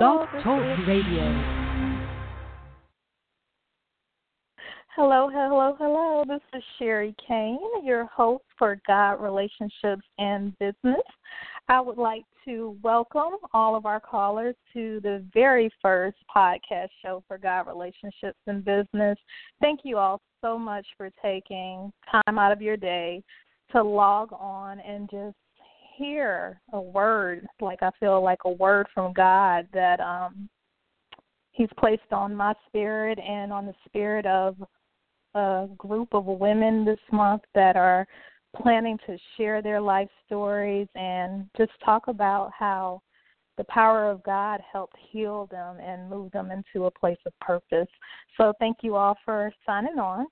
Blog This Talk is Radio. hello. This is Sherry Kane, your host for God, Relationships, and Business. I would like to welcome all of our callers to the very first podcast show for God, Relationships, and Business. Thank you all so much for taking time out of your day to log on and just hear a word, like I feel like a word from God that He's placed on my spirit and on the spirit of a group of women this month that are planning to share their life stories and just talk about how the power of God helped heal them and move them into a place of purpose. So thank you all for signing on.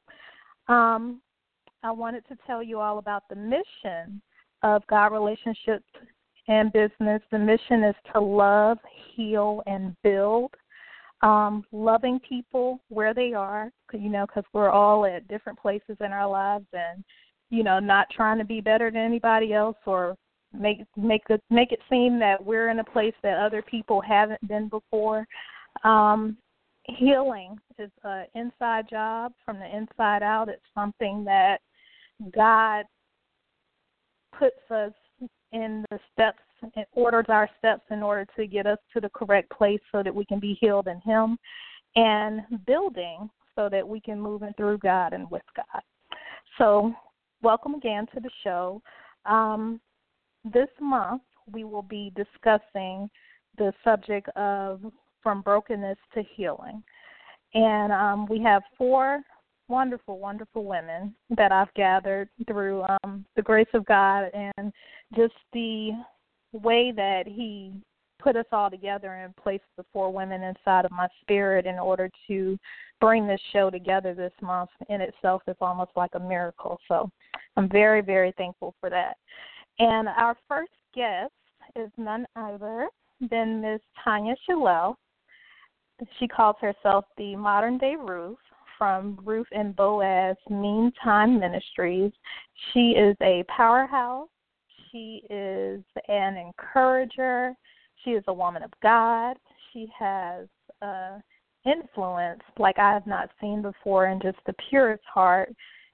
I wanted to tell you all about the mission of God, Relationships, and Business. The mission is to love, heal, and build. Loving people where they are, because we're all at different places in our lives, and not trying to be better than anybody else or make it seem that we're in a place that other people haven't been before. Healing is an inside job from the inside out. It's something that God puts us in the steps and orders our steps in order to get us to the correct place so that we can be healed in Him, and building so that we can move in through God and with God. So welcome again to the show. This month we will be discussing the subject of from brokenness to healing. And we have four wonderful women that I've gathered through the grace of God and just the way that He put us all together and placed the four women inside of my spirit in order to bring this show together this month in itself is almost like a miracle. So I'm very, very thankful for that. And our first guest is none other than Miss Tanya Shalell. She calls herself the modern-day Ruth from Ruth and Boaz Meantime Ministries. She is a powerhouse. She is an encourager. She is a woman of God. She has influence like I have not seen before, and just the purest heart.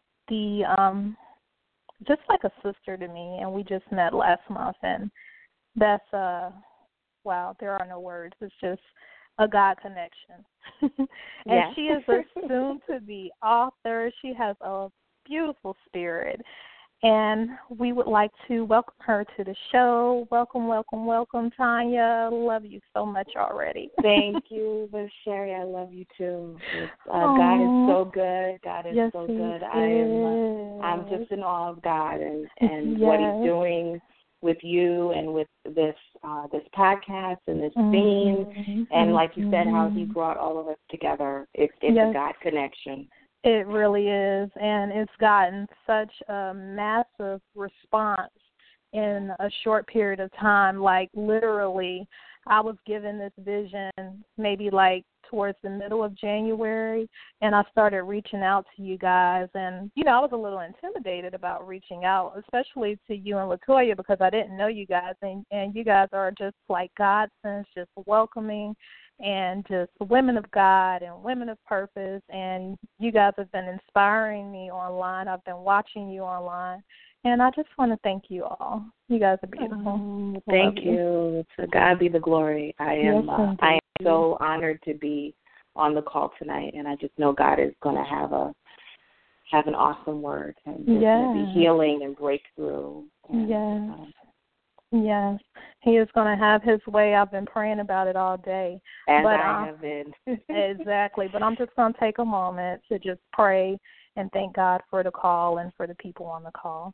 Just like a sister to me, and we just met last month, and that's wow, there are no words. It's just a God connection. And yes. She is a soon-to-be author. She has a beautiful spirit, and we would like to welcome her to the show. Welcome, Tanya. Love you so much already. Thank you, Miss Sherry. I love you too. God is so good. God is yes, so good. Is. I'm just in awe of God and what He's doing with you and with this podcast and this theme, and like you said, how He brought all of us together. It's a God connection. It really is, and it's gotten such a massive response in a short period of time. Like literally, I was given this vision maybe like towards the middle of January, and I started reaching out to you guys. And, I was a little intimidated about reaching out, especially to you and LaToya, because I didn't know you guys. And you guys are just like godsends, just welcoming and just women of God and women of purpose. And you guys have been inspiring me online. I've been watching you online. And I just want to thank you all. You guys are beautiful. Thank you. To God be the glory. I am so honored to be on the call tonight, and I just know God is going to have an awesome word, and it's going to be healing and breakthrough. And, Yes. He is going to have His way. I've been praying about it all day. I have been. Exactly. But I'm just going to take a moment to just pray and thank God for the call and for the people on the call.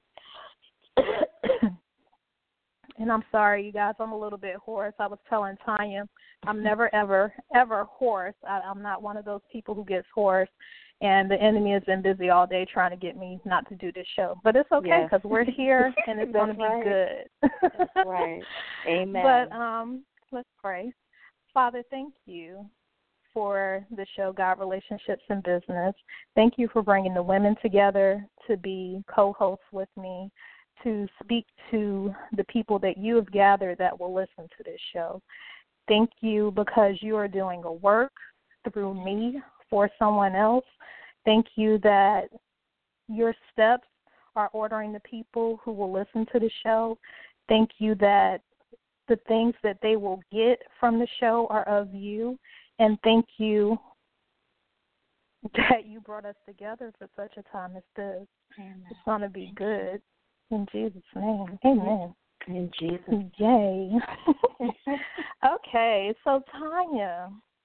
And I'm sorry, you guys, I'm a little bit hoarse. I was telling Tanya, I'm never, ever, ever hoarse. I'm not one of those people who gets hoarse. And the enemy has been busy all day trying to get me not to do this show. But it's okay because we're here and it's going to be good. That's right. Amen. But let's pray. Father, thank you for the show, God, Relationships, and Business. Thank you for bringing the women together to be co-hosts with me, to speak to the people that you have gathered that will listen to this show. thank you because you are doing a work through me for someone else. Thank you that your steps are ordering the people who will listen to the show. Thank you that the things that they will get from the show are of you. And thank you that you brought us together for such a time as this. Amen. It's going to be good. In Jesus' name. Amen. In Jesus. Yay. Okay, so Tanya.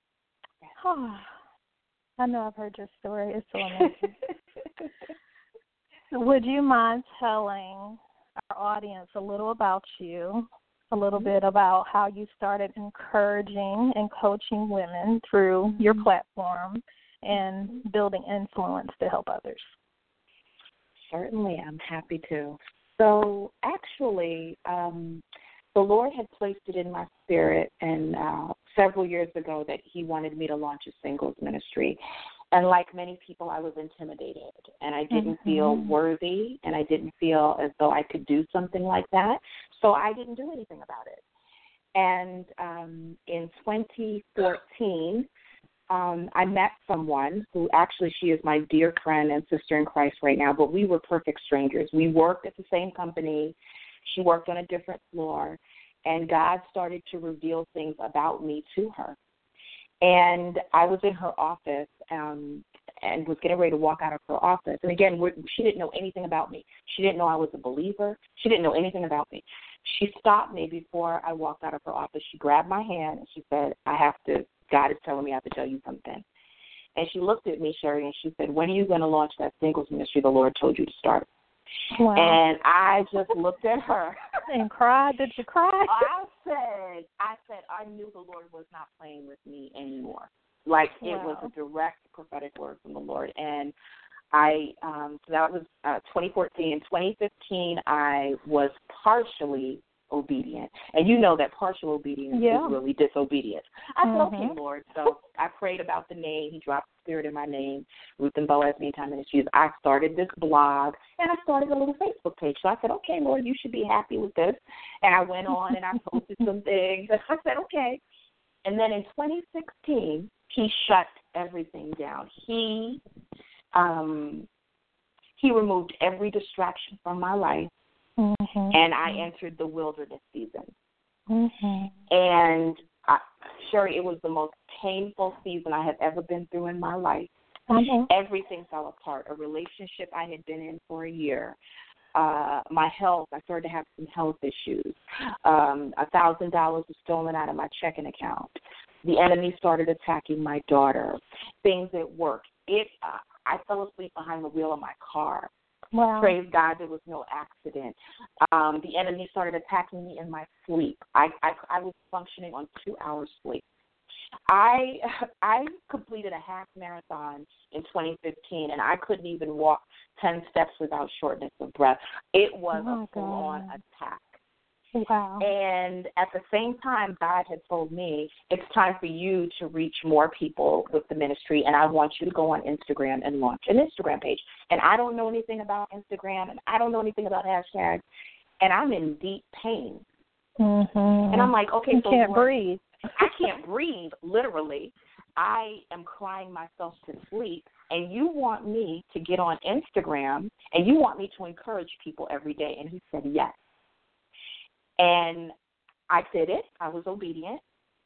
I know I've heard your story. It's so amazing. Would you mind telling our audience a little about you, a little bit about how you started encouraging and coaching women through your platform and building influence to help others? Certainly, I'm happy to. So actually, the Lord had placed it in my spirit and several years ago that he wanted me to launch a singles ministry. And like many people, I was intimidated, and I didn't feel worthy, and I didn't feel as though I could do something like that. So I didn't do anything about it. And in 2014, I met someone who actually she is my dear friend and sister in Christ right now, but we were perfect strangers. We worked at the same company. She worked on a different floor, and God started to reveal things about me to her. And I was in her office and was getting ready to walk out of her office. And again, she didn't know anything about me. She didn't know I was a believer. She didn't know anything about me. She stopped me before I walked out of her office. She grabbed my hand and she said, God is telling me I have to tell you something. And she looked at me, Sherry, and she said, when are you going to launch that singles ministry the Lord told you to start? Wow. And I just looked at her. And cried. Did you cry? I said, I knew the Lord was not playing with me anymore. Like, it was a direct prophetic word from the Lord. And so that was 2014. In 2015, I was partially obedient. And you know that partial obedience is really disobedience. I said, okay, Lord. So I prayed about the name. He dropped the spirit in my name, Ruth and Boaz Meantime Ministries. I started this blog, and I started a little Facebook page. So I said, okay, Lord, you should be happy with this. And I went on and I posted some things. And I said, okay. And then in 2016, he shut everything down. He removed every distraction from my life. And I entered the wilderness season. And, Sherry, it was the most painful season I have ever been through in my life. Everything fell apart. A relationship I had been in for a year. My health, I started to have some health issues. $1,000 was stolen out of my checking account. The enemy started attacking my daughter. Things at work. I fell asleep behind the wheel of my car. Wow. Praise God, there was no accident. The enemy started attacking me in my sleep. I was functioning on 2 hours sleep. I completed a half marathon in 2015, and I couldn't even walk 10 steps without shortness of breath. It was a full-on attack. Wow. And at the same time, God had told me, it's time for you to reach more people with the ministry, and I want you to go on Instagram and launch an Instagram page. And I don't know anything about Instagram, and I don't know anything about hashtags, and I'm in deep pain. And I'm like, okay, you so can't breathe. I can't breathe, literally. I am crying myself to sleep, and you want me to get on Instagram, and you want me to encourage people every day. And he said yes. And I did it. I was obedient.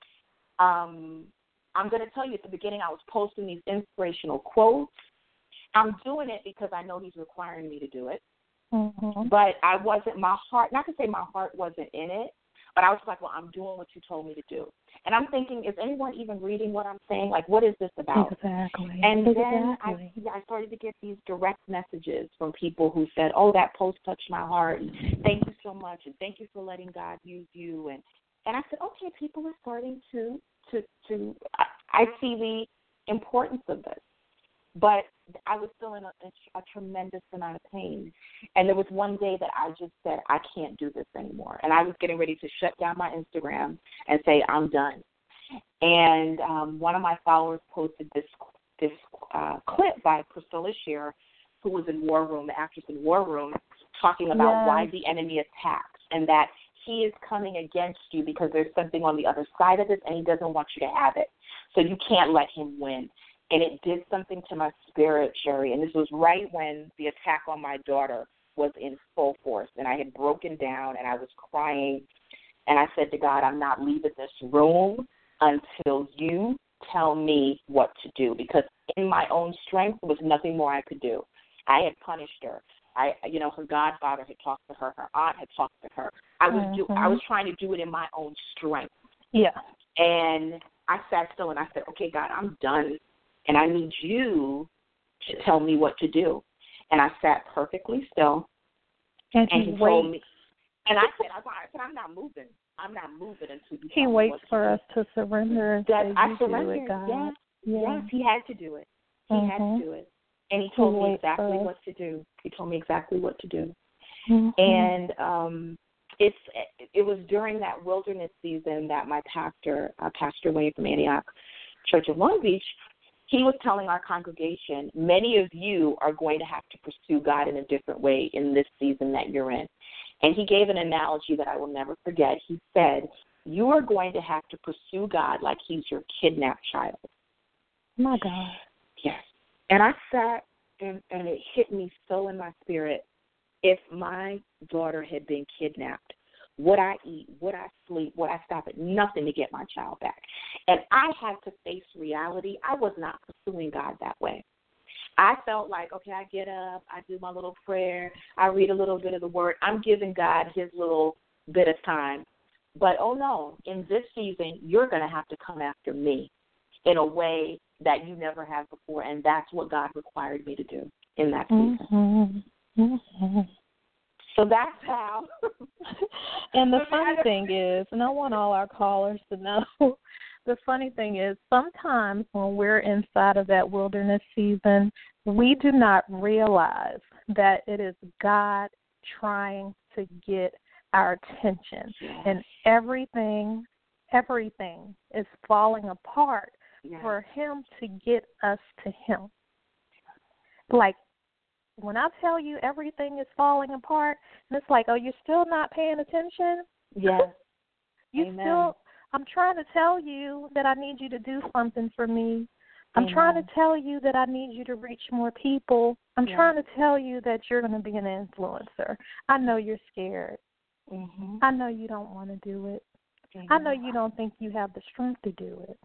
I'm going to tell you, at the beginning, I was posting these inspirational quotes. I'm doing it because I know he's requiring me to do it. But I wasn't, my heart, not to say my heart wasn't in it, but I was like, well, I'm doing what you told me to do. And I'm thinking, is anyone even reading what I'm saying? Like, what is this about? Exactly. And then I started to get these direct messages from people who said, oh, that post touched my heart, and thank you so much, and thank you for letting God use you. And I said, okay, people are starting to I see the importance of this. But I was still in a tremendous amount of pain. And there was one day that I just said, I can't do this anymore. And I was getting ready to shut down my Instagram and say, I'm done. And one of my followers posted this clip by Priscilla Shirer, who was in War Room, the actress in War Room, talking about why the enemy attacks, and that he is coming against you because there's something on the other side of this, and he doesn't want you to have it. So you can't let him win. And it did something to my spirit, Sherry, and this was right when the attack on my daughter was in full force, and I had broken down, and I was crying, and I said to God, I'm not leaving this room until you tell me what to do, because in my own strength, there was nothing more I could do. I had punished her. Her godfather had talked to her. Her aunt had talked to her. I was trying to do it in my own strength. Yeah. And I sat still and I said, okay, God, I'm done, and I need you to tell me what to do. And I sat perfectly still, and he told me. And I said, I'm not moving. I'm not moving until you He tell me waits what to for do. us to surrender and that say, I you surrendered. do it, God. Yes, he had to do it. He had to do it. And he told me exactly what to do. He told me exactly what to do. And it was during that wilderness season that my pastor, Pastor Wayne from Antioch Church of Long Beach, he was telling our congregation, many of you are going to have to pursue God in a different way in this season that you're in. And he gave an analogy that I will never forget. He said, you are going to have to pursue God like he's your kidnapped child. My God. Yes. And I sat, and it hit me so in my spirit. If my daughter had been kidnapped, would I eat? Would I sleep? Would I stop at nothing to get my child back? And I had to face reality. I was not pursuing God that way. I felt like, okay, I get up, I do my little prayer, I read a little bit of the word. I'm giving God his little bit of time. But, oh, no, in this season, you're going to have to come after me in a way that you never have before, and that's what God required me to do in that season. So that's how. And the funny thing is, and I want all our callers to know, the funny thing is sometimes when we're inside of that wilderness season, we do not realize that it is God trying to get our attention. Yes. And everything is falling apart for him to get us to him. Like, when I tell you everything is falling apart, and it's like, oh, you're still not paying attention? Yes. I'm trying to tell you that I need you to do something for me. I'm trying to tell you that I need you to reach more people. I'm trying to tell you that you're going to be an influencer. I know you're scared. I know you don't want to do it. I know you don't think you have the strength to do it.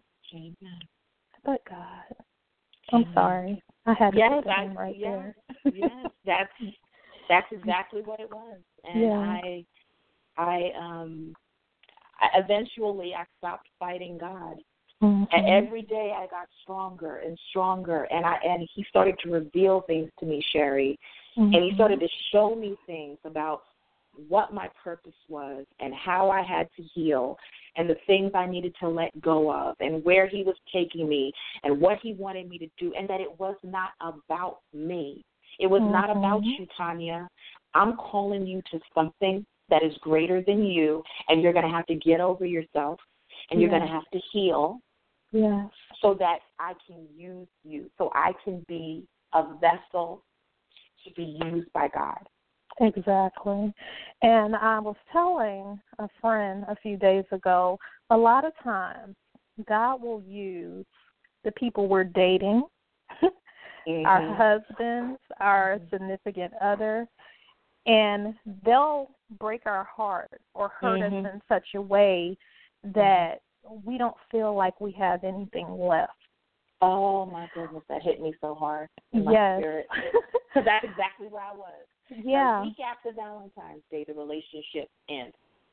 But God, I'm sorry. I had to put that in right there. Yes, that's exactly what it was. And I eventually I stopped fighting God. And every day I got stronger and stronger, and he started to reveal things to me, Sherry, and he started to show me things about what my purpose was and how I had to heal and the things I needed to let go of and where he was taking me and what he wanted me to do, and that it was not about me. It was not about you, Tanya. I'm calling you to something that is greater than you, and you're going to have to get over yourself, and you're going to have to heal so that I can use you, so I can be a vessel to be used by God. Exactly. And I was telling a friend a few days ago, a lot of times God will use the people we're dating, our husbands, our significant other, and they'll break our heart or hurt us in such a way that we don't feel like we have anything left. Oh, my goodness, that hit me so hard in my spirit. Because that's exactly where I was. Yeah. A week after Valentine's Day, the relationship ends.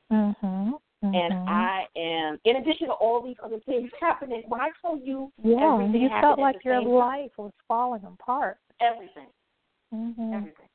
And I am, in addition to all these other things happening, when I told you everything you felt like your time, life was falling apart. Everything. Everything.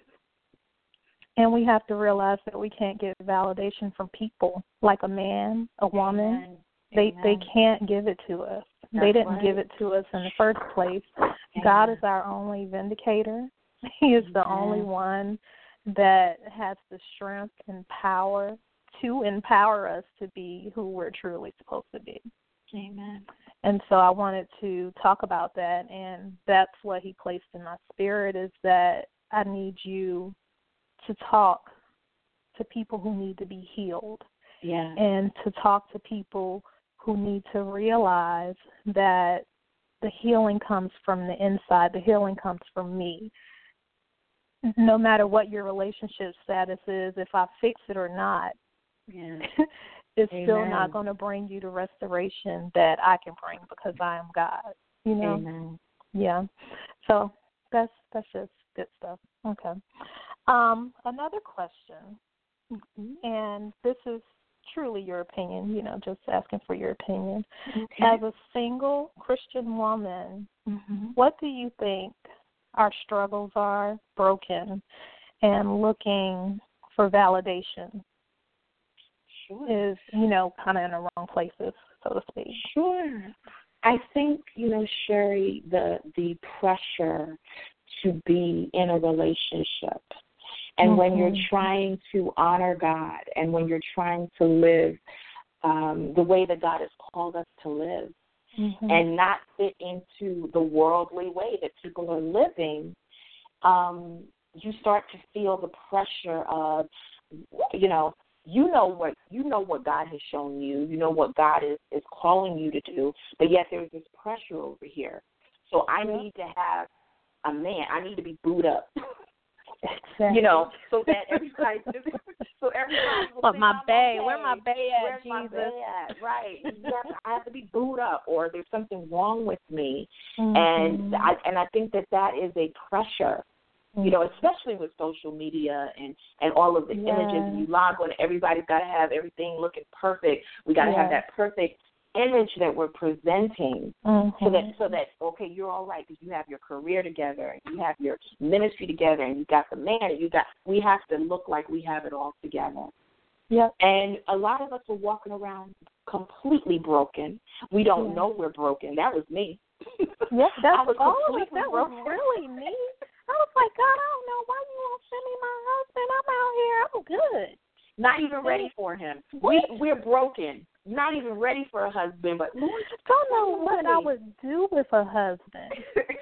And we have to realize that we can't get validation from people, like a man, a woman. They can't give it to us. They didn't give it to us in the first place. God is our only vindicator. He is the only one that has the strength and power to empower us to be who we're truly supposed to be. Amen. And so I wanted to talk about that, and that's what he placed in my spirit, is that I need you to talk to people who need to be healed. Yeah. And to talk to people who need to realize that the healing comes from the inside. The healing comes from me. No matter what your relationship status is, if I fix it or not, it's Amen. still not going to bring you the restoration that I can bring because I am God. You know? Amen. Yeah. So that's just good stuff. Okay. Another question, and this is truly your opinion, you know, just asking for your opinion. Okay. As a single Christian woman, what do you think our struggles are, broken, and looking for validation is, you know, kind of in the wrong places, so to speak? Sure. I think, you know, Sherry, the pressure to be in a relationship, and when you're trying to honor God, and when you're trying to live the way that God has called us to live, and not fit into the worldly way that people are living, you start to feel the pressure of, you know what God has shown you, you know what God is calling you to do, but yet there's this pressure over here. So I need to have a man. I need to be booed up. Exactly. You know, so that everybody will but think my I'm bae, okay. where my bae at, Where's Jesus? my bae at? Right. Yes, I have to be booed up, or there's something wrong with me. And I think that is a pressure, you know, especially with social media and all of the images. You log on, everybody's got to have everything looking perfect. We got to have that perfect image that we're presenting, so that okay, you're all right because you have your career together, and you have your ministry together, and you got the man, and we have to look like we have it all together. Yep. And a lot of us are walking around completely broken. We don't know we're broken. That was me. Yes, that was broken. really me. I was like, God, I don't know why you won't send me my husband. I'm out here. I'm good. Not even ready for him. We're broken. Not even ready for a husband, but Lord, I don't know what I would do with a husband.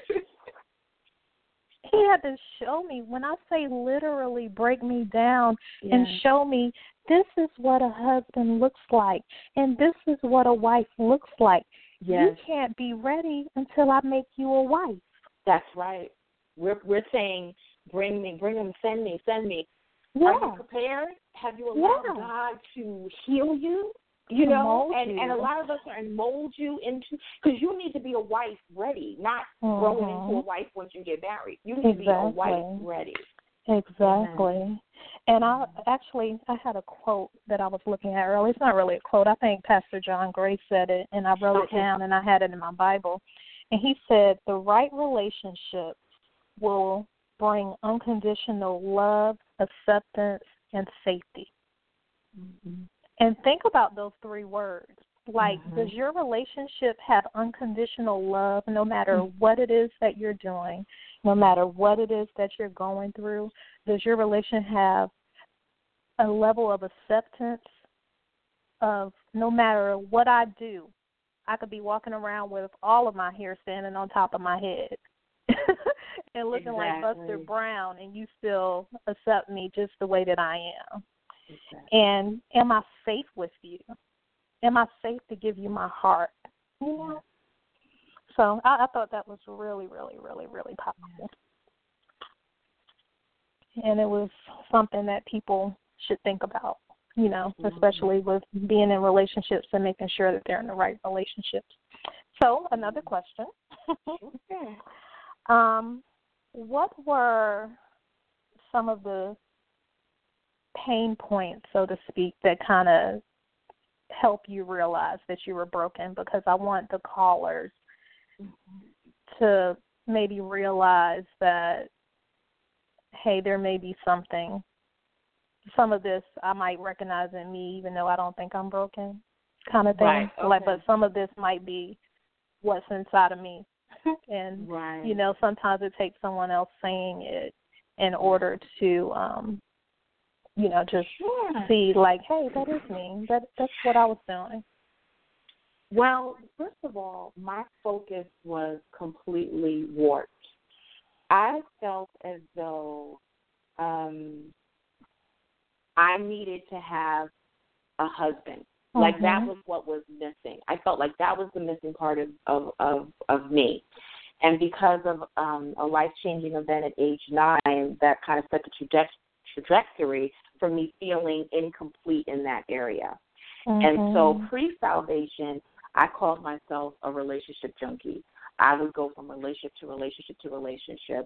He had to show me, when I say literally break me down and show me this is what a husband looks like and this is what a wife looks like. You can't be ready until I make you a wife. That's right. We're saying, bring him, send me. Yeah. Are you prepared? Have you allowed God to heal you? You know, and a lot of us are in mold you into, because you need to be a wife ready, not growing into a wife once you get married. You need to be a wife ready. Exactly. And I had a quote that I was looking at earlier. It's not really a quote. I think Pastor John Gray said it, and I wrote it down, and I had it in my Bible. And he said, the right relationship will bring unconditional love, acceptance, and safety. And think about those three words. Like, does your relationship have unconditional love no matter what it is that you're doing, no matter what it is that you're going through? Does your relation have a level of acceptance of no matter what I do, I could be walking around with all of my hair standing on top of my head and looking like Buster Brown, and you still accept me just the way that I am? And am I safe with you? Am I safe to give you my heart? You know? So I thought that was really, really, really, really powerful. And it was something that people should think about, you know, especially with being in relationships and making sure that they're in the right relationships. So another question. What were some of the pain points, so to speak, that kind of help you realize that you were broken? Because I want the callers to maybe realize that, hey, there may be something. Some of this I might recognize in me, even though I don't think I'm broken, kind of thing. Right. Okay. Like, but some of this might be what's inside of me. And, you know, sometimes it takes someone else saying it in order to, you know, just see, like, hey, that is me. That's what I was doing. Well, first of all, my focus was completely warped. I felt as though I needed to have a husband. Like that was what was missing. I felt like that was the missing part of me. And because of a life-changing event at age 9, that kind of set the trajectory for me feeling incomplete in that area. And so pre-salvation, I called myself a relationship junkie. I would go from relationship to relationship to relationship.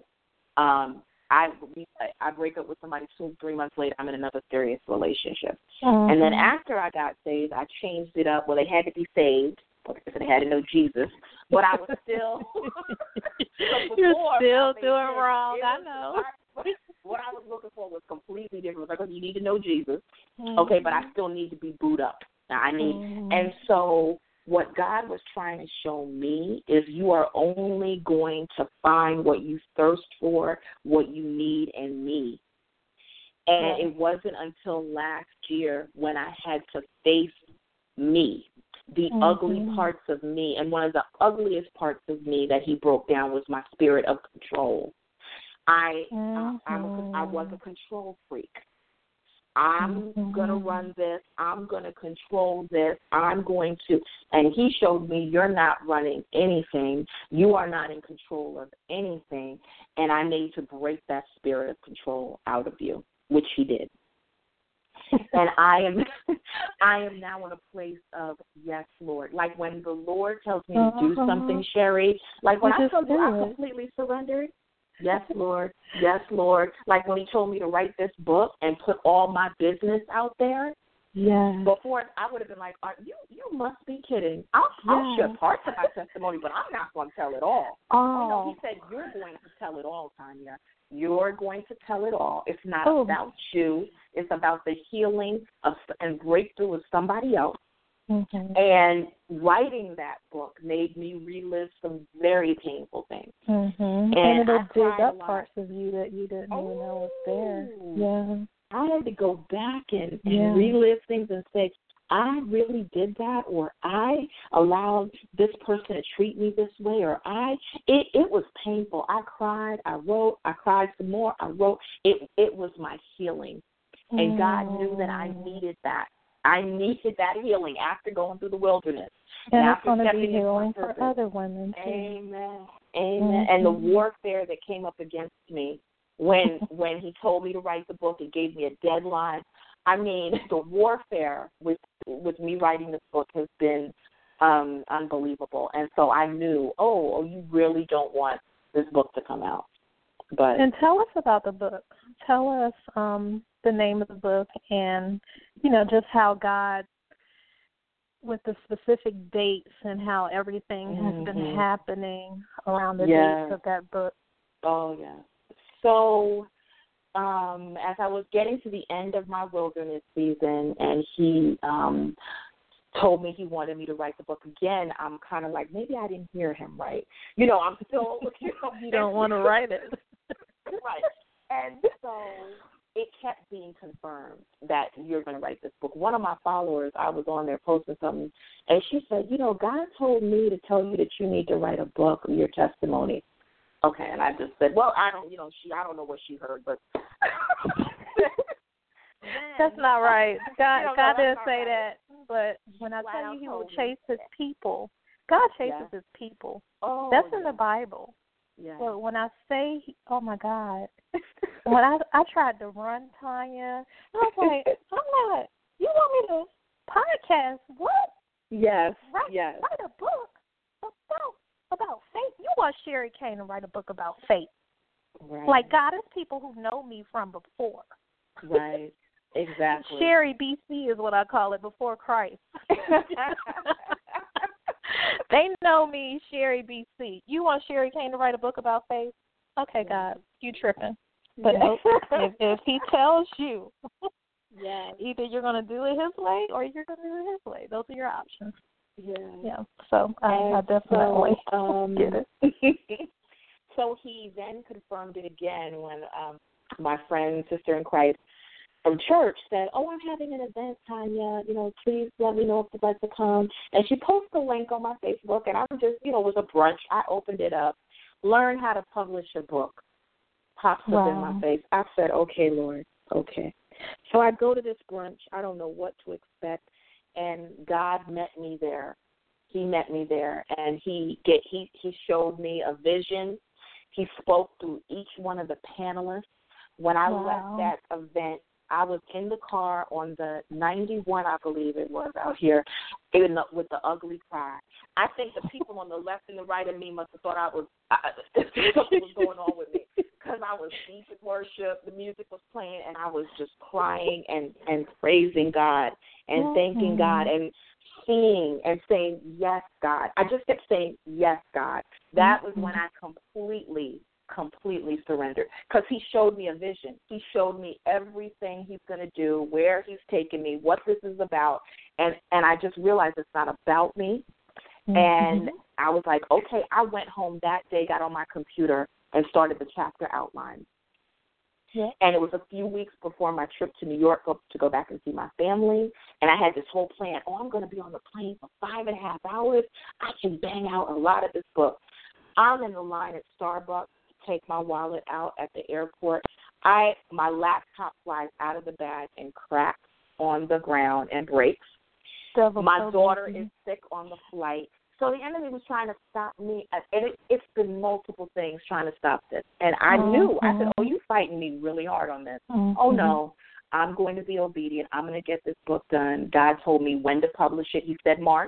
I break up with somebody 2-3 months later, I'm in another serious relationship. And then after I got saved, I changed it up. Well, they had to be saved because they had to know Jesus. But I was still You're still doing wrong. I know. What I was looking for was completely different. Because you need to know Jesus, okay, but I still need to be booed up. And so what God was trying to show me is you are only going to find what you thirst for, what you need in me. And it wasn't until last year when I had to face me, the ugly parts of me. And one of the ugliest parts of me that he broke down was my spirit of control. I was a control freak. I'm going to run this. I'm going to control this. I'm going to. And he showed me you're not running anything. You are not in control of anything. And I need to break that spirit of control out of you, which he did. And I am now in a place of, yes, Lord. Like when the Lord tells me to do something, Sherry, like when I told you I completely surrendered, yes, Lord. Yes, Lord. Like when he told me to write this book and put all my business out there. Yeah. Before I would have been like, you must be kidding. I'll share parts of my testimony, but I'm not going to tell it all. Oh, no, he said, you're going to tell it all, Tanya. You're going to tell it all. It's not about you. It's about the healing and breakthrough of somebody else. And writing that book made me relive some very painful things. And it'll dig up parts of you that you didn't even know was there. Yeah. I had to go back and relive things and say, I really did that, or I allowed this person to treat me this way, or it was painful. I cried, I wrote, I cried some more, I wrote. It was my healing. And God knew that I needed that. I needed that healing after going through the wilderness. And it's going to be healing for other women, too. Amen. Amen. And the warfare that came up against me when he told me to write the book and gave me a deadline. I mean, the warfare with me writing this book has been unbelievable. And so I knew, you really don't want this book to come out. And tell us about the book. Tell us the name of the book and, just how God, with the specific dates and how everything has been happening around the dates of that book. Oh, yeah. So as I was getting to the end of my wilderness season and he told me he wanted me to write the book again, I'm kind of like, maybe I didn't hear him right. I'm still, you don't want to write it. Right. And so it kept being confirmed that you're going to write this book. One of my followers, I was on there posting something, and she said, God told me to tell you that you need to write a book of your testimony. Okay, and I just said, well, I don't know what she heard, but that's not right. God didn't say that. But when I tell you he will chase his people, God chases his people. Oh, that's in the Bible. Yeah. But when I say, oh, my God, when I tried to run, Tanya, I was like, you want me to podcast? What? Yes, Write a book about faith? You want Sherry Kane to write a book about faith. Right. Like God is people who know me from before. Right, exactly. Sherry BC is what I call it, before Christ. They know me, Sherry BC. You want Sherry Kane to write a book about faith? Okay, God, you tripping. But nope, if he tells you, either you're going to do it his way or you're going to do it his way. Those are your options. Yeah. So I definitely get it. So he then confirmed it again when my friend, sister in Christ from church said, I'm having an event, Tanya. Please let me know if you'd like to come. And she posted a link on my Facebook, and I'm just, it was a brunch. I opened it up. Learn how to publish a book. Pops up in my face. I said, okay, Lord, okay. So I go to this brunch. I don't know what to expect, and God met me there. He met me there, and he showed me a vision. He spoke through each one of the panelists. When I left that event, I was in the car on the 91, I believe it was, out here with the ugly cry. I think the people on the left and the right of me must have thought something was going on with me, because I was deep in worship. The music was playing, and I was just crying and praising God and thanking God and seeing and saying, yes, God. I just kept saying, yes, God. That was when I completely surrendered, because he showed me a vision. He showed me everything he's going to do, where he's taking me, what this is about, and I just realized it's not about me. And I was like, okay. I went home that day, got on my computer, and started the chapter outline. Yeah. And it was a few weeks before my trip to New York to go back and see my family, and I had this whole plan. I'm going to be on the plane for 5.5 hours. I can bang out a lot of this book. I'm in the line at Starbucks, take my wallet out at the airport. My laptop flies out of the bag and cracks on the ground and breaks. My daughter is sick on the flight. So the enemy was trying to stop me. And it's been multiple things trying to stop this. And I knew. I said, you're fighting me really hard on this. Oh, no. I'm going to be obedient. I'm going to get this book done. God told me when to publish it. He said March.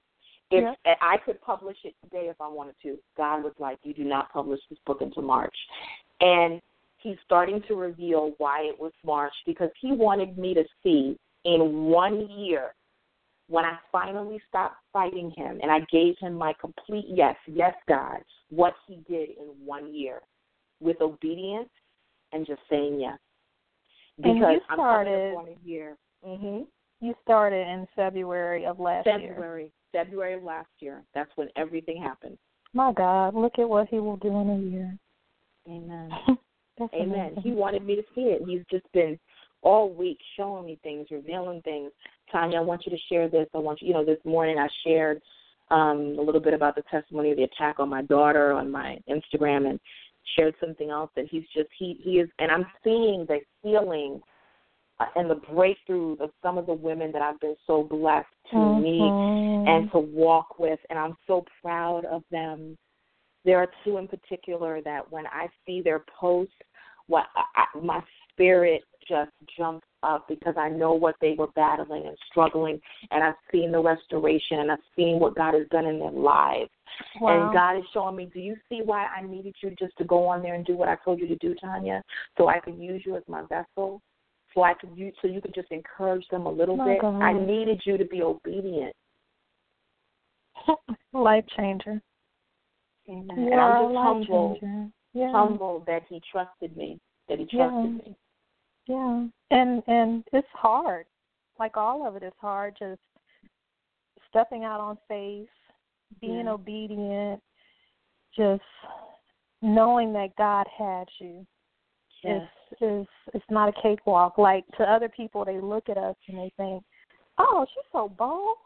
I could publish it today if I wanted to. God was like, you do not publish this book until March. And he's starting to reveal why it was March, because he wanted me to see in 1 year, when I finally stopped fighting him and I gave him my complete yes, God, what he did in 1 year with obedience and just saying yes. Because I'm coming up on a year. You started in February of last year. February of last year. That's when everything happened. My God, look at what he will do in a year. Amen. Amen. He wanted me to see it. He's just been all week showing me things, revealing things. Tanya, I want you to share this. I want you, this morning I shared a little bit about the testimony of the attack on my daughter on my Instagram, and shared something else that he is, and I'm seeing the healing and the breakthrough of some of the women that I've been so blessed to meet and to walk with, and I'm so proud of them. There are two in particular that when I see their posts, my spirit just jumps up, because I know what they were battling and struggling, and I've seen the restoration, and I've seen what God has done in their lives. Wow. And God is showing me, do you see why I needed you just to go on there and do what I told you to do, Tanya? So I could use you as my vessel, so you could just encourage them a little bit. God. I needed you to be obedient. Life changer. Amen. And I'm just humble that he trusted me, me. Yeah, and it's hard. Like, all of it is hard, just stepping out on faith, being obedient, just knowing that God had you. It's not a cakewalk. Like, to other people, they look at us and they think, oh, she's so bold.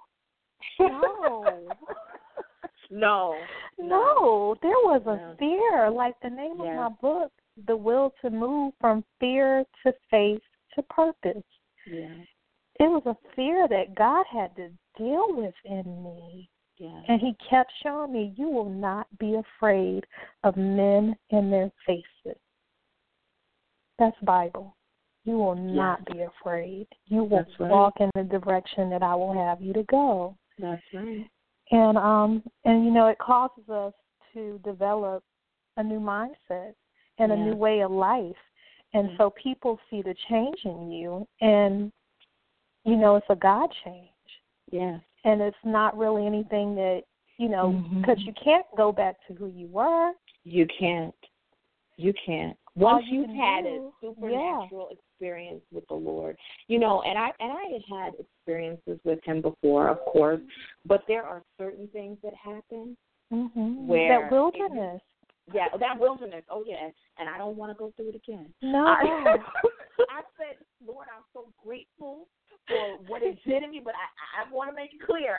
No. No, there was a fear. Like, the name of my book, The Will to Move from Fear to Faith to Purpose. Yeah. It was a fear that God had to deal with in me. Yeah. And he kept showing me, you will not be afraid of men in their faces. That's Bible. You will not be afraid. You will walk in the direction that I will have you to go. That's right. And it causes us to develop a new mindset and a new way of life. And so people see the change in you, and, it's a God change. Yes. And it's not really anything that, because you can't go back to who you were. You can't. Once you've had a supernatural experience with the Lord, and I had experiences with him before, of course, but there are certain things that happen where that wilderness. That wilderness. Oh, yeah. And I don't want to go through it again. No. I said, Lord, I'm so grateful for what it did in me, but I want to make it clear.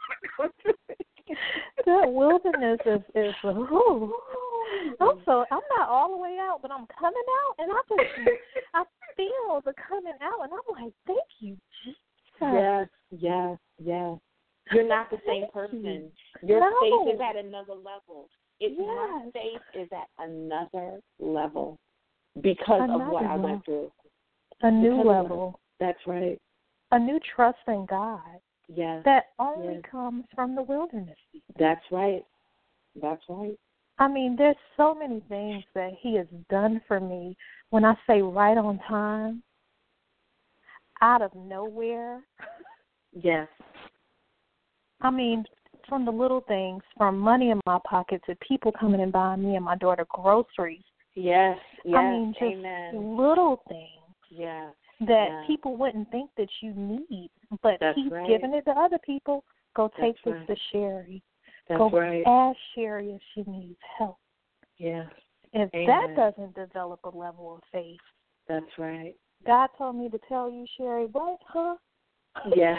That wilderness is I'm not all the way out, but I'm coming out, and fields are coming out, and I'm like, thank you, Jesus. Yes. You're not the same person. Your faith is at another level. My faith is at another level because of what I went through. A new level. That's right. A new trust in God. Yes. That only comes from the wilderness. That's right. That's right. I mean, there's so many things that he has done for me. When I say right on time, out of nowhere. Yes. I mean, from the little things, from money in my pocket to people coming and buying me and my daughter groceries. Yes. I mean, just little things. Yeah. That people wouldn't think that you need, but he's giving it to other people. Go take this to Sherry. Go ask Sherry if she needs help. Yeah. If that doesn't develop a level of faith. That's right. God told me to tell you, Sherry, what, huh? Yeah.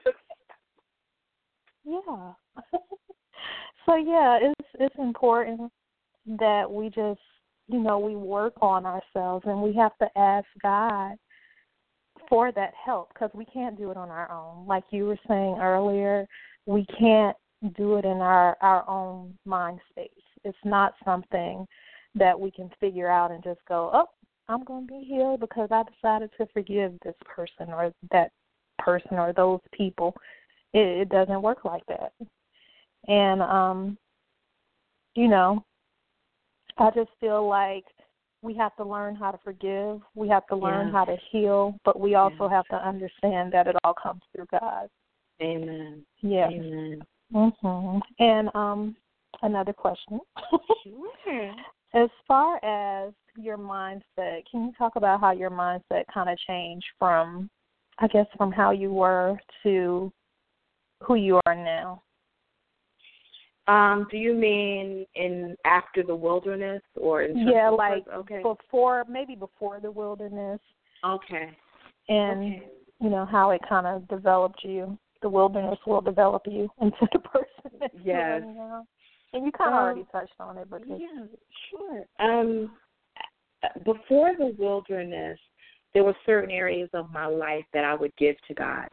Yeah. So, it's important that we just, we work on ourselves, and we have to ask God for that help, because we can't do it on our own. Like you were saying earlier, we can't do it in our own mind space. It's not something that we can figure out and just go, oh, I'm going to be healed because I decided to forgive this person or that person or those people. It doesn't work like that. And, I just feel like we have to learn how to forgive. We have to learn how to heal, but we also have to understand that it all comes through God. Amen. Yeah. Amen. Mm-hmm. And another question. Sure. As far as your mindset, can you talk about how your mindset kind of changed from how you were to who you are now? Do you mean after the wilderness or in before the wilderness? Okay. And how it kind of developed you. The wilderness will develop you into the person that you are now. And you kind of already touched on it, but sure. Before the wilderness, there were certain areas of my life that I would give to God.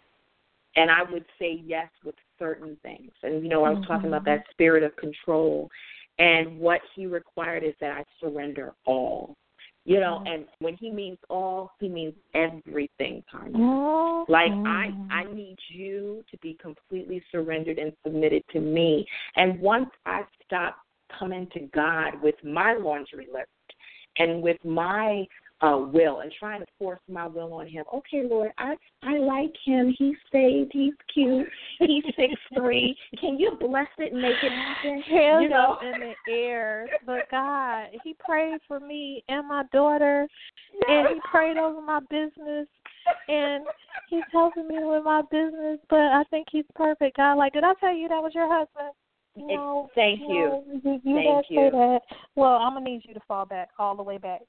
And I would say yes with certain things. And, I was talking about that spirit of control. And what he required is that I surrender all. And when he means all, he means everything, Tanya. Like, I need you to be completely surrendered and submitted to me. And once I stop coming to God with my laundry list and with my will and trying to force my will on him. Okay, Lord, I like him. He's saved. He's cute. He's 6'3". Can you bless it and make it happen? Hands up in the air. But God, he prayed for me and my daughter, and he prayed over my business, and he's helping me with my business, but I think he's perfect. God, did I tell you that was your husband? Thank you. You didn't say that. Well, I'm going to need you to fall back, all the way back,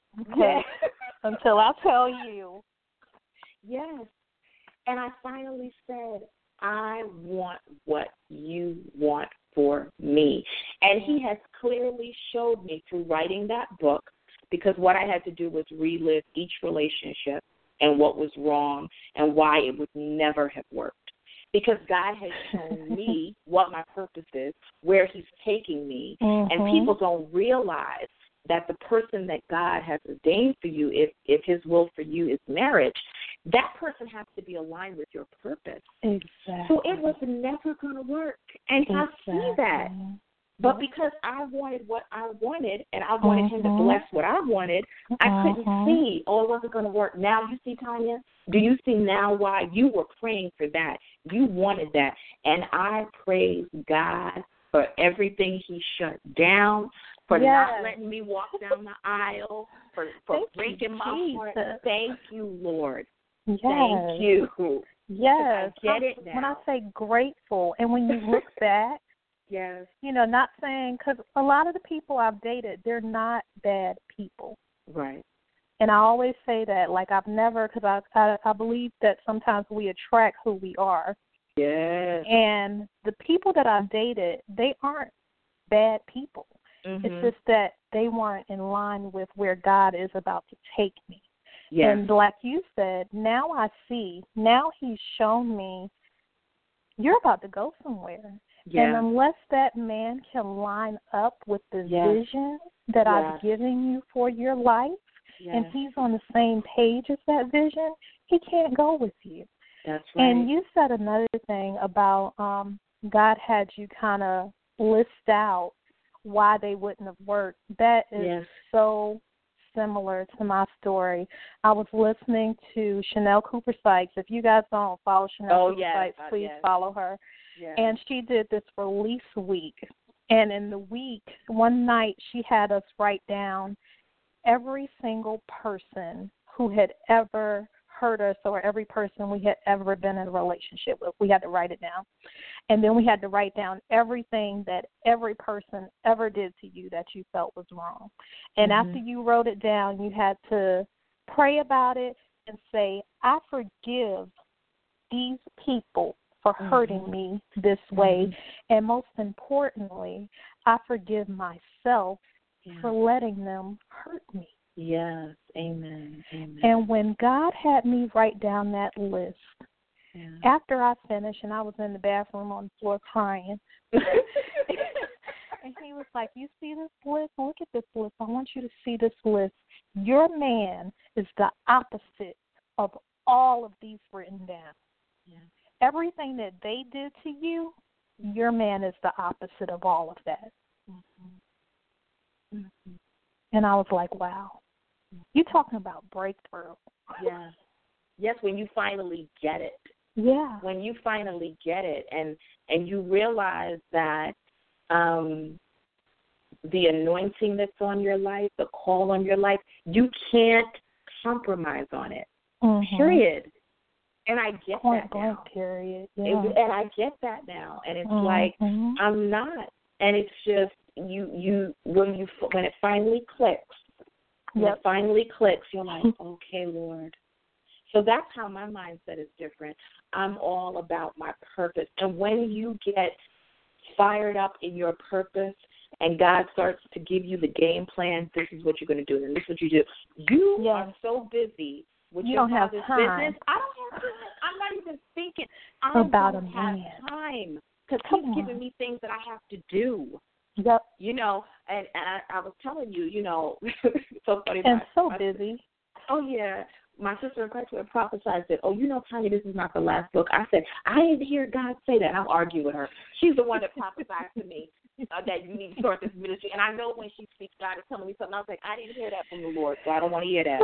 until I tell you. Yes. And I finally said, I want what you want for me. And he has clearly showed me through writing that book, because what I had to do was relive each relationship and what was wrong and why it would never have worked. Because God has shown me what my purpose is, where he's taking me, and people don't realize that the person that God has ordained for you, if his will for you is marriage, that person has to be aligned with your purpose. Exactly. So it was never going to work, and I see that. But because I wanted what I wanted, and I wanted him to bless what I wanted, I couldn't see, it wasn't going to work. Now you see, Tanya? Do you see now why you were praying for that? You wanted that. And I praise God for everything he shut down, for not letting me walk down the aisle, for breaking my heart. Thank you, Lord. Yes. Thank you. Yes. I get it now. When I say grateful, and when you look back, yes. Not saying, because a lot of the people I've dated, they're not bad people. Right. And I always say that, I've never, because I believe that sometimes we attract who we are. Yes. And the people that I've dated, they aren't bad people. It's just that they weren't in line with where God is about to take me. Yes. And like you said, now I see. Now he's shown me you're about to go somewhere. Yeah. And unless that man can line up with the vision that I've given you for your life, and he's on the same page as that vision, he can't go with you. That's right. And you said another thing about God had you kind of list out why they wouldn't have worked. That is so similar to my story. I was listening to Chanel Cooper Sykes. If you guys don't follow Chanel Cooper Sykes, please follow her. Yes. And she did this release week. And in the week, one night, she had us write down every single person who had ever hurt us or every person we had ever been in a relationship with. We had to write it down. And then we had to write down everything that every person ever did to you that you felt was wrong. And after you wrote it down, you had to pray about it and say, I forgive these people for hurting me this way. And most importantly, I forgive myself for letting them hurt me. Yes, amen, amen. And when God had me write down that list, after I finished, and I was in the bathroom on the floor crying, and he was like, you see this list? Look at this list. I want you to see this list. Your man is the opposite of all of these written down. Yeah. Everything that they did to you, your man is the opposite of all of that. And I was like, wow. You're talking about breakthrough. Yeah. Yes, when you finally get it. Yeah. When you finally get it and you realize that the anointing that's on your life, the call on your life, you can't compromise on it. Period. And I get that now. Period. Yeah. And I get that now. And it's like, I'm not. And it's just, when it finally clicks, it finally clicks, you're like, okay, Lord. So that's how my mindset is different. I'm all about my purpose. And when you get fired up in your purpose and God starts to give you the game plan, this is what you're going to do, and this is what you do. You are so busy with your father's business. I don't have time. I'm not even thinking. I don't have time because he's giving me things that I have to do. Yep. You know, and I was telling you, you know, so funny. And busy. Oh, yeah. My sister in Christ had prophesied, said, oh, you know, Tanya, this is not the last book. I said, I didn't hear God say that. I'll argue with her. She's the one that prophesied to me that you need to start this ministry. And I know when she speaks, God is telling me something. I was like, I didn't hear that from the Lord, so I don't want to hear that.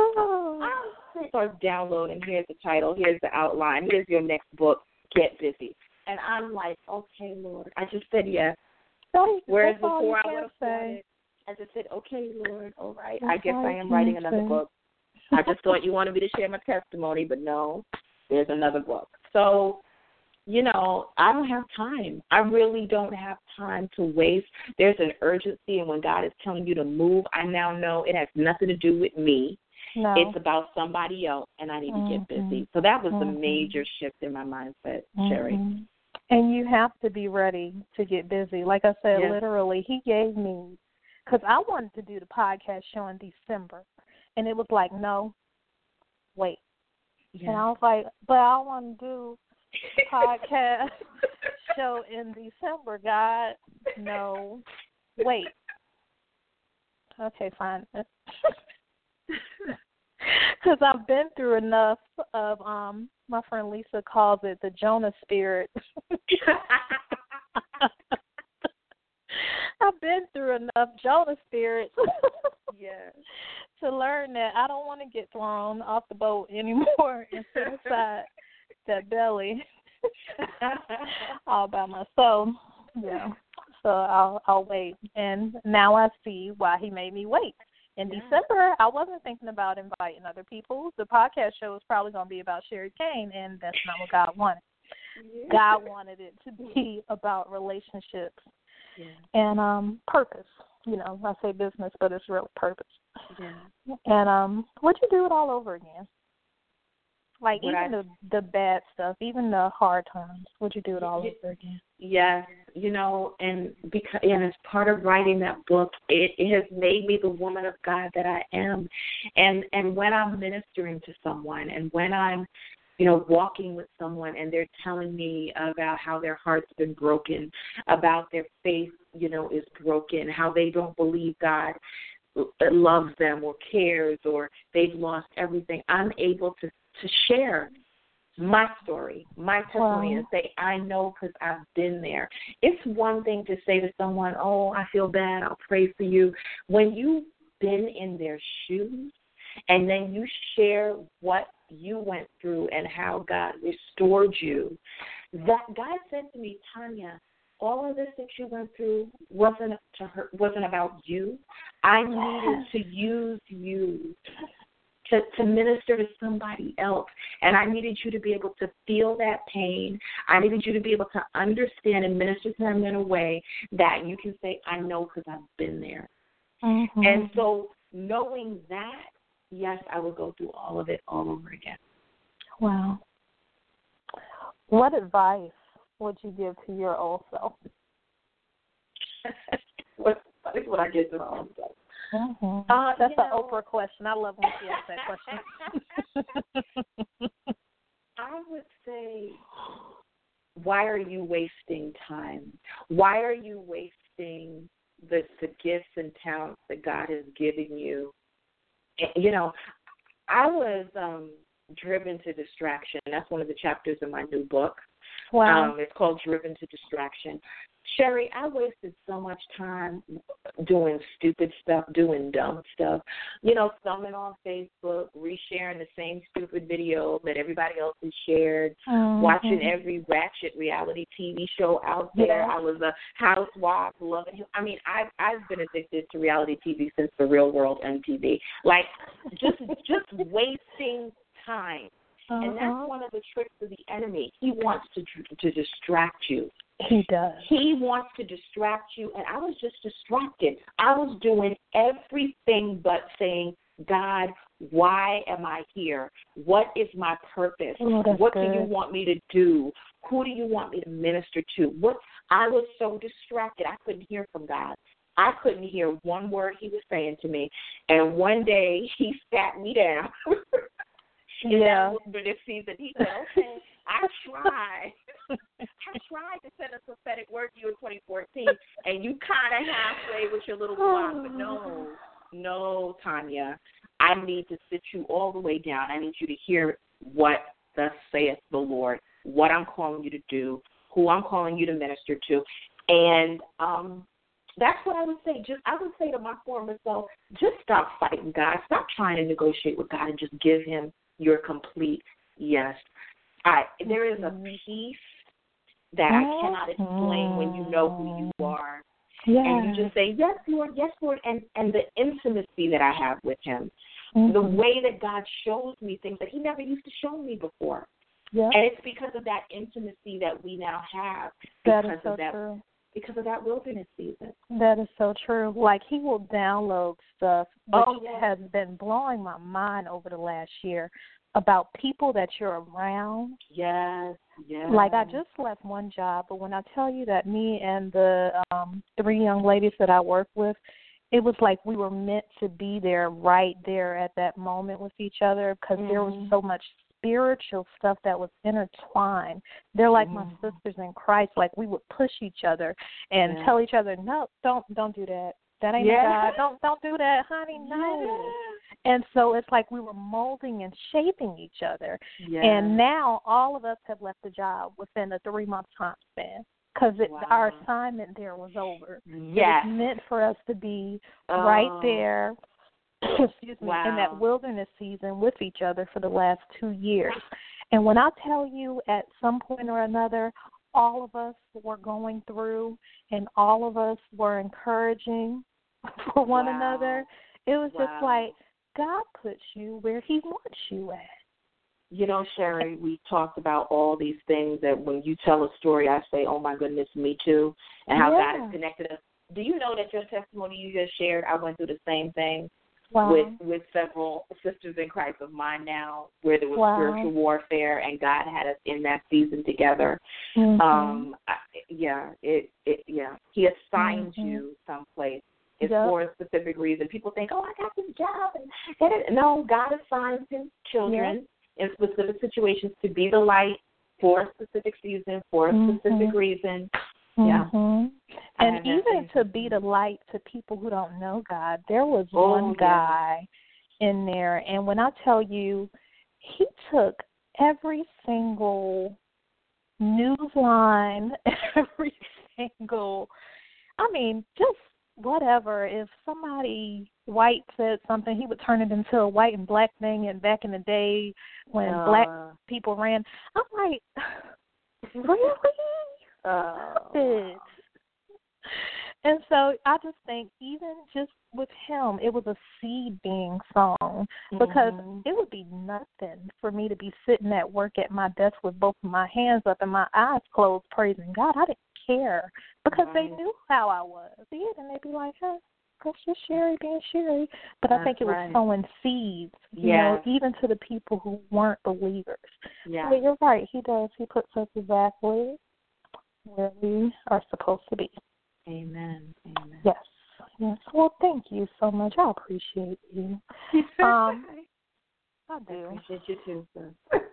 I start downloading. Here's the title. Here's the outline. Here's your next book. Get busy. And I'm like, okay, Lord. I just said yes. Whereas before I would have said, I just said, okay, Lord, all right. I guess I am writing another book. I just thought you wanted me to share my testimony, but no, there's another book. So, you know, I don't have time. I really don't have time to waste. There's an urgency, and when God is telling you to move, I now know it has nothing to do with me. No. It's about somebody else, and I need to get busy. So that was the major shift in my mindset, Sherry. And you have to be ready to get busy. Like I said, literally, he gave me, because I wanted to do the podcast show in December. And it was like, no, wait. Yeah. And I was like, but I want to do the podcast show in December, God. No, wait. Okay, fine. Because I've been through enough of, my friend Lisa calls it the Jonah spirit. I've been through enough Jonah spirits to learn that I don't want to get thrown off the boat anymore and sit inside that belly all by myself. Yeah. So I'll wait. And now I see why he made me wait. In December, I wasn't thinking about inviting other people. The podcast show was probably going to be about Sherry Kane, and that's not what God wanted. Yeah. God wanted it to be about relationships and purpose. You know, I say business, but it's real purpose. Yeah. And would you do it all over again? Like even the bad stuff, even the hard times. Would you do it all over again? Yes, and as part of writing that book, it has made me the woman of God that I am. And when I'm ministering to someone, and when I'm, walking with someone, and they're telling me about how their heart's been broken, about their faith, is broken, how they don't believe God loves them or cares, or they've lost everything, I'm able to share my story, my testimony, and say, I know because I've been there. It's one thing to say to someone, oh, I feel bad, I'll pray for you. When you've been in their shoes and then you share what you went through and how God restored you, that God said to me, Tanya, all of this that you went through wasn't about you. I needed to use you to minister to somebody else. And I needed you to be able to feel that pain. I needed you to be able to understand and minister to them in a way that you can say, I know because I've been there. Mm-hmm. And so knowing that, yes, I would go through all of it all over again. Wow. What advice would you give to your old self? What I give to my old self? Mm-hmm. That's an Oprah question. I love when she asks that question. I would say, why are you wasting time? Why are you wasting the gifts and talents that God has given you? I was driven to distraction. That's one of the chapters in my new book. Wow. It's called Driven to Distraction. Sherry, I wasted so much time doing stupid stuff, doing dumb stuff, thumbing on Facebook, resharing the same stupid video that everybody else has shared, watching every ratchet reality TV show out there. Yeah. I was a housewife, loving him. I mean, I've been addicted to reality TV since The Real World MTV. Like, just wasting time. And that's one of the tricks of the enemy. He wants to distract you. He does. He wants to distract you, and I was just distracted. I was doing everything but saying, God, why am I here? What is my purpose? What do you want me to do? Who do you want me to minister to? I was so distracted. I couldn't hear from God. I couldn't hear one word he was saying to me. And one day he sat me down. In that wilderness season, he said, okay, I tried to send a prophetic word to you in 2014, and you kind of halfway with your little block, but no, Tanya, I need to sit you all the way down. I need you to hear what thus saith the Lord, what I'm calling you to do, who I'm calling you to minister to, and that's what I would say. I would say to my former self, just stop fighting God. Stop trying to negotiate with God and just give him your complete yes. There is a peace that I cannot explain when you know who you are. Yeah. And you just say, yes, Lord, and the intimacy that I have with him, the way that God shows me things that he never used to show me before. Yeah. And it's because of that intimacy that we now have true. Because of that wilderness season. That is so true. Like, he will download stuff, which has been blowing my mind over the last year, about people that you're around. Yes. Like, I just left one job, but when I tell you that me and the 3 young ladies that I work with, it was like we were meant to be there, right there at that moment with each other, because there was so much spiritual stuff that was intertwined. They're like my sisters in Christ. Like, we would push each other and tell each other, no, don't do that. That ain't God. Don't do that, honey. No. And so it's like we were molding and shaping each other. And now all of us have left the job within a 3-month time span, because our assignment there was over. It was meant for us to be right there, in that wilderness season with each other for the last 2 years. And when I tell you, at some point or another, all of us were going through and all of us were encouraging for one another. It was just like, God puts you where he wants you at. Sherry, we talked about all these things that when you tell a story, I say, oh, my goodness, me too, and how God has connected us. Do you know that your testimony you just shared, I went through the same thing? with several sisters in Christ of mine now, where there was spiritual warfare, and God had us in that season together. He assigned you someplace. It's for a specific reason. People think, "Oh, I got this job," and no, God assigns His children in specific situations to be the light for a specific season, for a specific reason. And even to be the light to people who don't know God. There was one guy in there, and when I tell you, he took every single news line, every single, just whatever. If somebody white said something, he would turn it into a white and black thing. And back in the day when black people ran, I'm like, really? And so I just think even just with him, it was a seed being sown, because it would be nothing for me to be sitting at work at my desk with both of my hands up and my eyes closed praising God. I didn't care, because they knew how I was. And they'd be like, "Huh, that's just Sherry being Sherry." But I think it was sowing seeds, you know, even to the people who weren't believers. Yeah. But you're right. He does. He puts us exactly where we are supposed to be. Amen. Yes. Well, thank you so much. I appreciate you. I do. I appreciate you too, sir.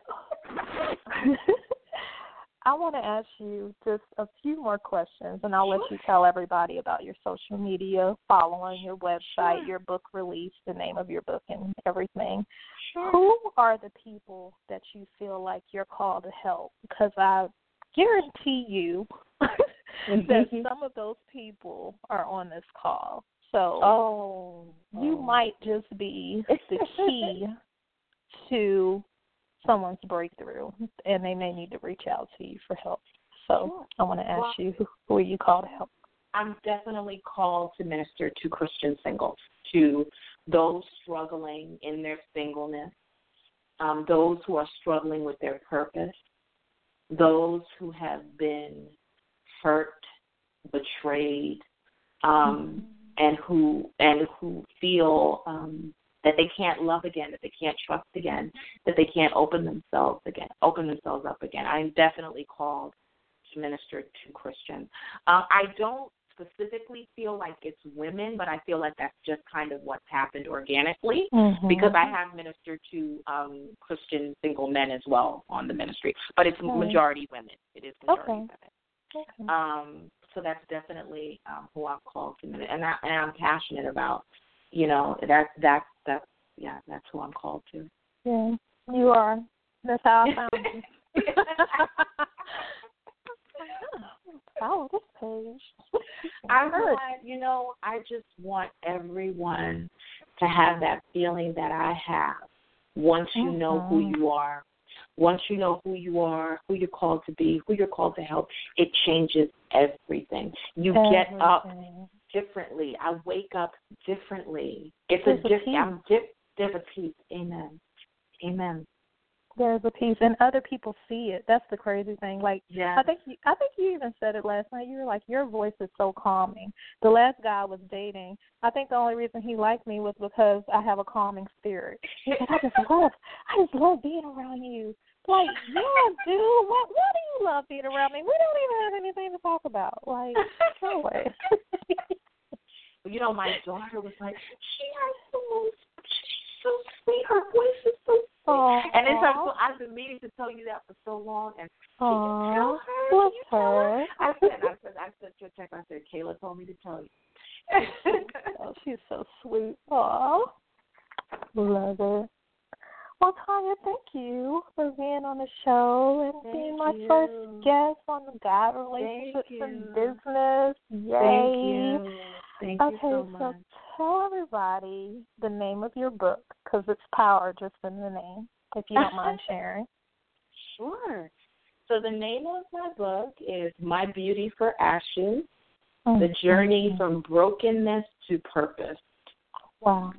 I want to ask you just a few more questions, and I'll let you tell everybody about your social media, following your website, your book release, the name of your book, and everything. Who are the people that you feel like you're called to help? Because I guarantee you that some of those people are on this call. So you might just be the key to someone's breakthrough, and they may need to reach out to you for help. So I want to ask you, who are you called to help? I'm definitely called to minister to Christian singles, to those struggling in their singleness, those who are struggling with their purpose, those who have been hurt, betrayed, and who feel that they can't love again, that they can't trust again, that they can't open themselves up again. I'm definitely called to minister to Christians. I don't specifically feel like it's women, but I feel like that's just kind of what's happened organically, because I have ministered to Christian single men as well on the ministry, but it's majority women. It is majority women. Okay. So that's definitely who I'm called to, and I'm passionate about. That's who I'm called to. Yeah, you are. That's how I found you. Oh, this page. I just want everyone to have that feeling that I have. Once you know who you are, once you know who you are, who you're called to be, who you're called to help, it changes everything. You get up differently. I wake up differently. There's a peace. Amen. There's a peace, and other people see it. That's the crazy thing. Like, I think you even said it last night. You were like, your voice is so calming. The last guy I was dating, I think the only reason he liked me was because I have a calming spirit. And I just love being around you. Like, yeah, dude, what do you love being around me? We don't even have anything to talk about. Like, no way. My daughter was like, she has the most, she's so sweet. Her voice is so sweet. And I've been meaning to tell you that for so long. And tell her. I sent you a text. I said, Kayla told me to tell you. Oh, she's so sweet. Aw, love her. Well, Tanya, thank you for being on the show and being my first guest on the God Relationships and Business. Yay. Thank you so much. So tell everybody the name of your book, because it's power just in the name, if you don't mind sharing. Sure. So the name of my book is My Beauty for Ashes, The Journey from Brokenness to Purpose. Wow.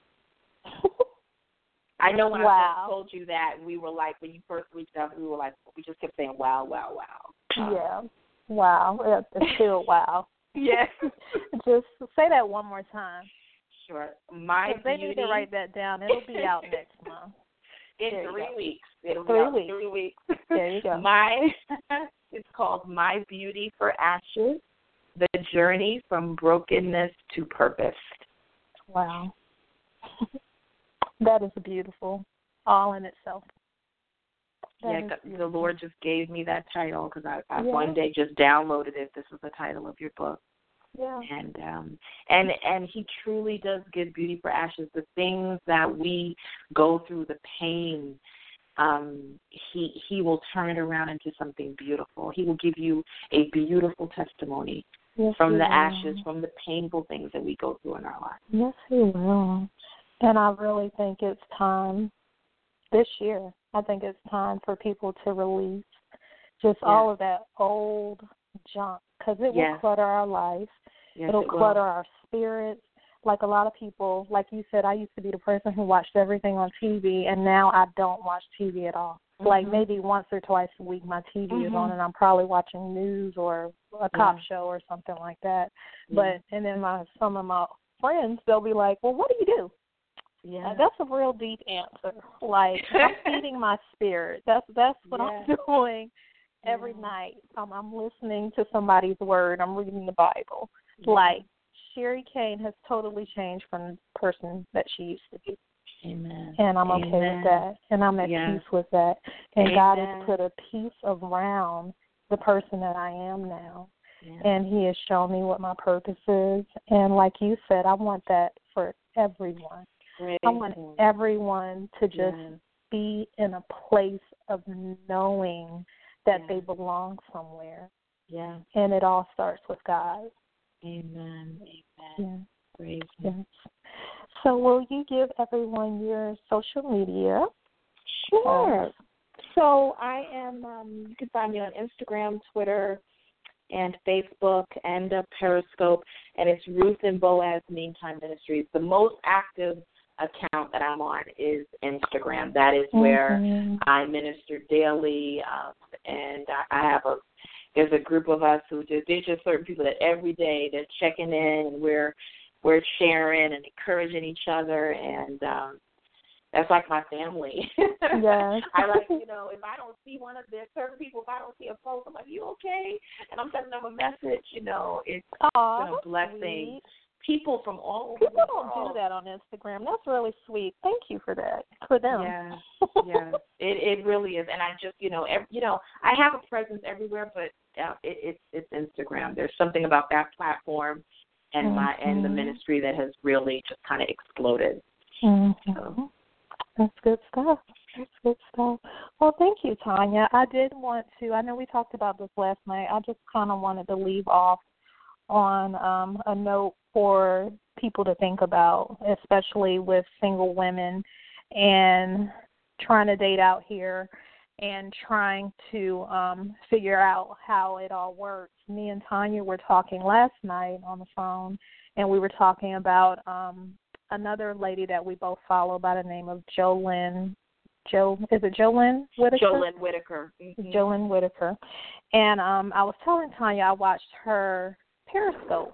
I know when I first told you that, we were like, when you first reached out, we just kept saying, wow, wow, wow. Yeah. Wow. It's still wow. Yes. Just say that one more time. sure. My They Beauty. need to write that down. It'll be out next month. In 3 weeks. It'll be 3 out weeks. 3 weeks. There you go. It's called My Beauty for Ashes, The Journey from Brokenness to Purpose. Wow. That is beautiful, all in itself. The Lord just gave me that title because I one day just downloaded it. This is the title of your book. Yeah. And he truly does give beauty for ashes. The things that we go through, the pain, he will turn it around into something beautiful. He will give you a beautiful testimony from the ashes, from the painful things that we go through in our lives. Yes, he will. And I really think it's time this year. I think it's time for people to release just all of that old junk, because it will clutter our life. It'll clutter our spirits. Like a lot of people, like you said, I used to be the person who watched everything on TV, and now I don't watch TV at all. Mm-hmm. Like maybe once or twice a week my TV is on, and I'm probably watching news or a cop show or something like that. But and then some of my friends, they'll be like, well, what do you do? Yeah, that's a real deep answer. Like, I'm feeding my spirit. That's what I'm doing every night. I'm listening to somebody's word. I'm reading the Bible. Like, Sherry Kane has totally changed from the person that she used to be. Amen. And I'm okay with that. And I'm at peace with that. And God has put a peace around the person that I am now. Yeah. And he has shown me what my purpose is. And like you said, I want that for everyone. I want everyone to just be in a place of knowing that they belong somewhere. Yeah. And it all starts with God. Amen. Yeah. Praise Him. So will you give everyone your social media? Sure. So I am, you can find me on Instagram, Twitter, and Facebook, and Periscope, and it's Ruth and Boaz Meantime Ministries. The most active account that I'm on is Instagram. That is where I minister daily, and I have there's a group of us who there's just certain people that every day they're checking in, and we're sharing and encouraging each other, and that's like my family. Yes. I like, if I don't see one of their certain people, if I don't see a post, I'm like, you okay? And I'm sending them a message, it's been a blessing. Sweet. People from all over the world. People don't do that on Instagram. That's really sweet. Thank you for that. For them. Yeah. It really is. And I just, I have a presence everywhere, but it's Instagram. There's something about that platform and and the ministry that has really just kind of exploded. Mm-hmm. So. That's good stuff. Well, thank you, Tanya. I know we talked about this last night. I just kind of wanted to leave off on a note for people to think about, especially with single women and trying to date out here and trying to figure out how it all works. Me and Tanya were talking last night on the phone, and we were talking about another lady that we both follow by the name of is it JoLynn Whitaker? JoLynn Whitaker. Mm-hmm. JoLynn Whitaker. And I was telling Tanya I watched her Periscope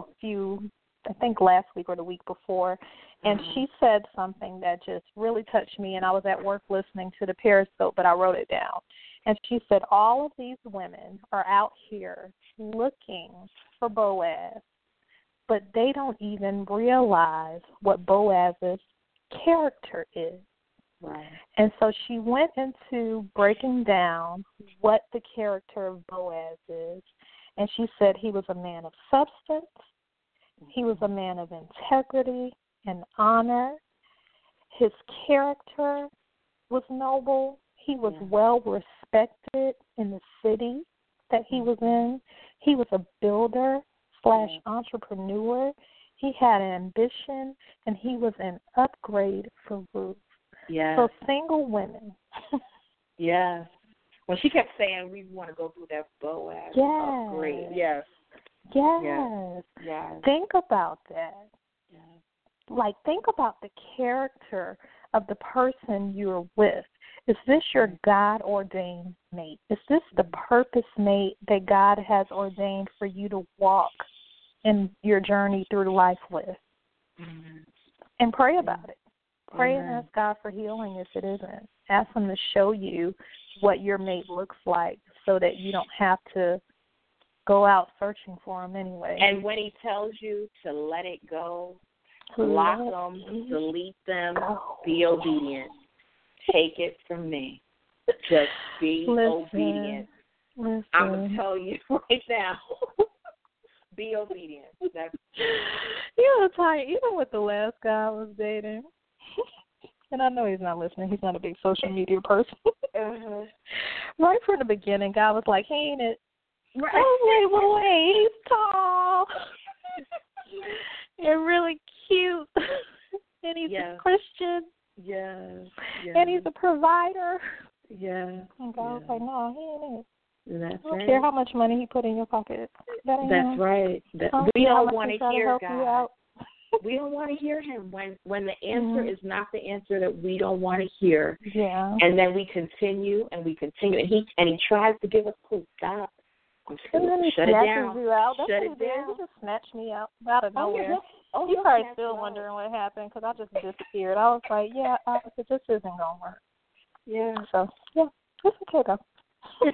I think last week or the week before, and she said something that just really touched me, and I was at work listening to the Periscope, but I wrote it down. And she said, all of these women are out here looking for Boaz, but they don't even realize what Boaz's character is. Right. And so she went into breaking down what the character of Boaz is, and she said he was a man of substance, he was a man of integrity and honor, his character was noble, he was well respected in the city that he was in, he was a builder / entrepreneur, he had ambition, and he was an upgrade for Ruth. Yes. So single women. Yes. When she kept saying we want to go through that Boaz upgrade. Yes. Think about that. Yes. Like, think about the character of the person you're with. Is this your God-ordained mate? Is this the purpose mate that God has ordained for you to walk in your journey through life with? Mm-hmm. And pray about it. Pray Amen. and ask God for healing if it isn't. Ask Him to show you what your mate looks like so that you don't have to go out searching for him anyway. And when He tells you to let it go, block them, delete them, be obedient. Take it from me. Just be obedient. Listen. I'm going to tell you right now. Be obedient. You know, Ty, even with the last guy I was dating, and I know he's not listening. He's not a big social media person. Right from the beginning, God was like, he ain't it. Right. Oh, wait, he's tall. And really cute. And he's a Christian. Yes. And he's a provider. Yeah. And God was like, no, he ain't it. That's I don't care how much money he put in your pocket. That's right. We don't want to hear God. We don't want to hear Him when the answer is not the answer that we don't want to hear. Yeah. And then we continue and we continue, and he tries to give us clues. Stop. And then he shut it down. You out. That's shut what it down. He just snatched me out of nowhere. He's probably still wondering what happened because I just disappeared. I was like, yeah, this isn't gonna work. Yeah. So yeah, it's okay though.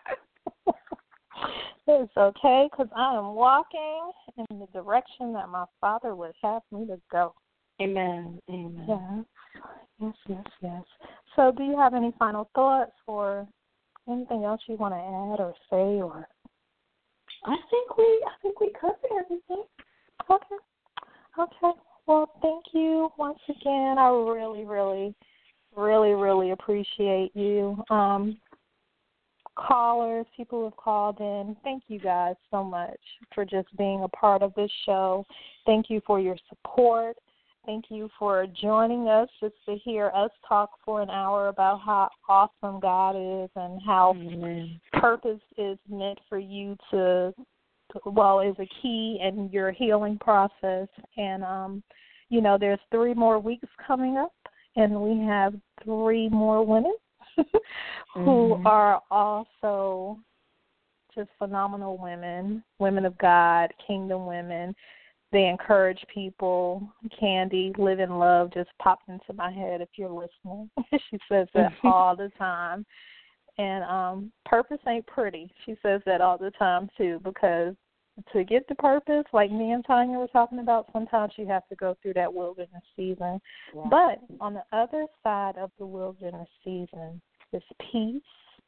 It's okay because I am walking in the direction that my Father would have me to go. Amen. Amen. Yes. So do you have any final thoughts or anything else you want to add or say? Or I think we covered everything. Okay. Well, thank you once again. I really, really, really, really appreciate you. Callers, people who have called in, thank you guys so much for just being a part of this show. Thank you for your support. Thank you for joining us just to hear us talk for an hour about how awesome God is and how purpose is meant for you is a key in your healing process. And, there's 3 more weeks coming up, and we have 3 more women who are also just phenomenal women of God, kingdom women. They encourage people. Candy, Live in Love just popped into my head if you're listening. She says that all the time. And purpose ain't pretty. She says that all the time, too, because to get to purpose, like me and Tanya were talking about, sometimes you have to go through that wilderness season. Yeah. But on the other side of the wilderness season is peace,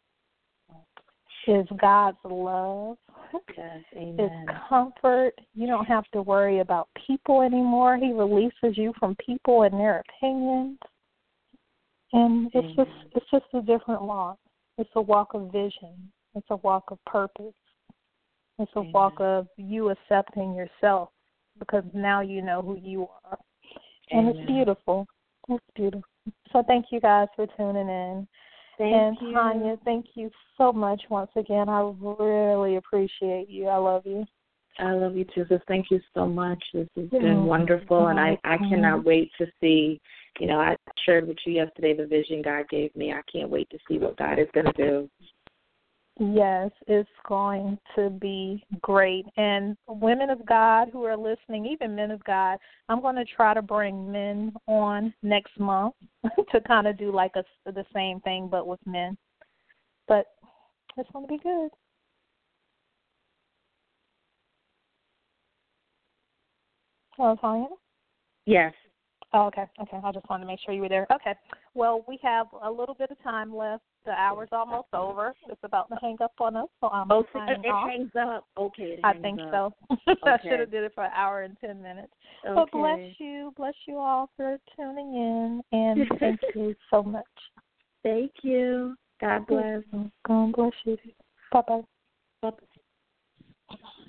is God's love, is comfort. You don't have to worry about people anymore. He releases you from people and their opinions. And it's just a different walk. It's a walk of vision. It's a walk of purpose. It's a walk of you accepting yourself because now you know who you are. And it's beautiful. It's beautiful. So thank you guys for tuning in. Thank you. Tanya, thank you so much once again. I really appreciate you. I love you. I love you too. So thank you so much. This has been wonderful, and I cannot wait to see, I shared with you yesterday the vision God gave me. I can't wait to see what God is going to do. Yes, it's going to be great. And women of God who are listening, even men of God, I'm going to try to bring men on next month to kind of do like the same thing but with men. But it's going to be good. Hello, Tanya? Yes. Oh, okay. I just wanted to make sure you were there. Okay. Well, we have a little bit of time left. The hour's almost over. It's about to hang up on us, so I'm signing off. It hangs up. Okay, I think so. I should have did it for an hour and 10 minutes. Okay. But bless you all for tuning in, and thank you so much. Thank you. God bless. God bless you. Bye-bye. Bye-bye.